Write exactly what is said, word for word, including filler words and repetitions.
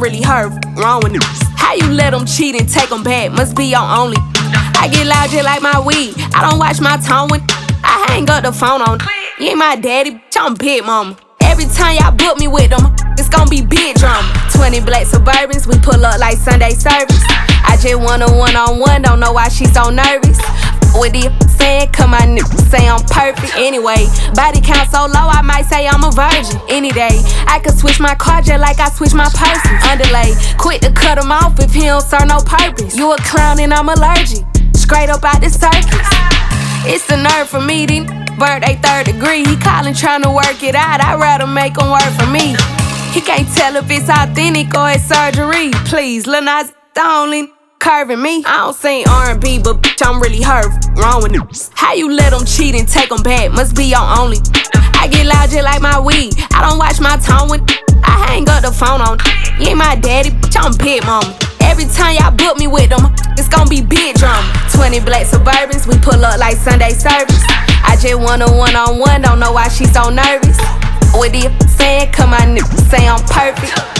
really hurt. Wrong with you. How you let them cheat and take them back? Must be your only. I get loud just like my weed. I don't watch my tone when I hang up the phone on. You ain't my daddy, bitch, I'm big mama. Every time y'all book me with them, it's gon' be big drama. twenty black Suburbans, we pull up like Sunday service. I just want a one-on-one, don't know why she so nervous. With the saying, come my niggas say I'm perfect. Anyway, body count so low, I might say I'm a virgin. Any day, I could switch my car just like I switch my person. Underlay, quick to cut him off if he don't serve no purpose. You a clown and I'm allergic, straight up out the circus. It's the nerve for me, these birthday third degree. He callin' tryna work it out, I'd rather make him work for me. He can't tell if it's authentic or it's surgery. Please, Lil Nas the only curving me. I don't sing R and B, but bitch, I'm really hurt. Wrong with you. How you let them cheat and take them back? Must be your only. I get loud just like my weed. I don't watch my tone when I hang up the phone on. You ain't my daddy, bitch, I'm big mama. Every time y'all book me with them, it's gon' be big drama. twenty black Suburbans, we pull up like Sunday service. I just want a one-on-one, don't know why she so nervous. With the saying, come my niggas say I'm perfect.